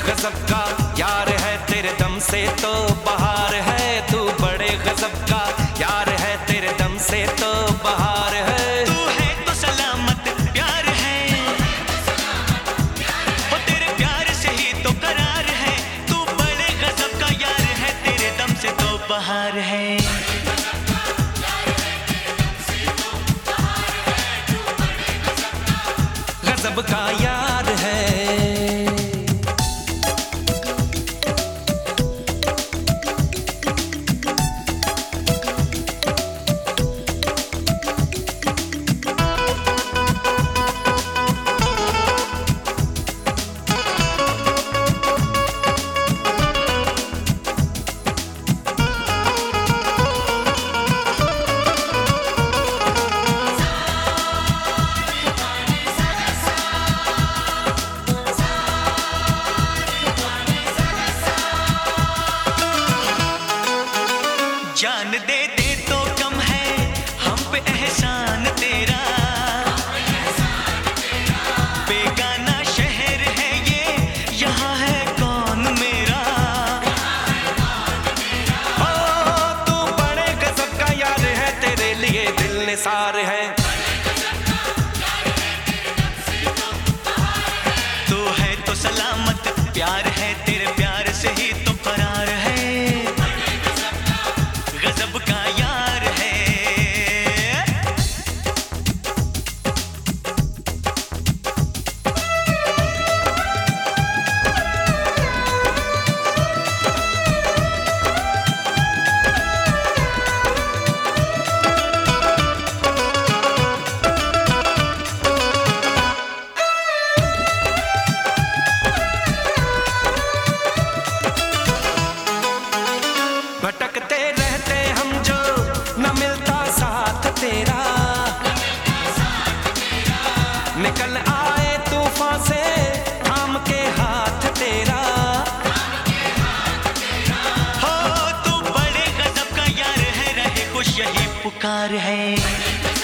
गजब का यार है, तेरे दम से तो बहार है। तू बड़े गजब का यार है, तेरे दम से तो बहार है। तू है तो सलामत प्यार है, वो तेरे प्यार से ही तो करार है। तू बड़े गजब का यार है, तेरे दम से तो बहार है। गजब का यार है। जान दे दे तो कम है हम पे एहसान तेरा, बेगाना शहर है ये, यहाँ है कौन मेरा। ओ तू बड़े गजब का यार है, तेरे लिए दिल निसार है। तू है तो सलामत प्यार है, तेरे प्यार से ही तो करार है। गजब का यार है। भटकते रहते हम जो, न मिलता साथ तेरा। निकल आए तूफान से थाम के हाथ तेरा। हो तू बड़े गजब का यार है, रहे खुश यही पुकार है।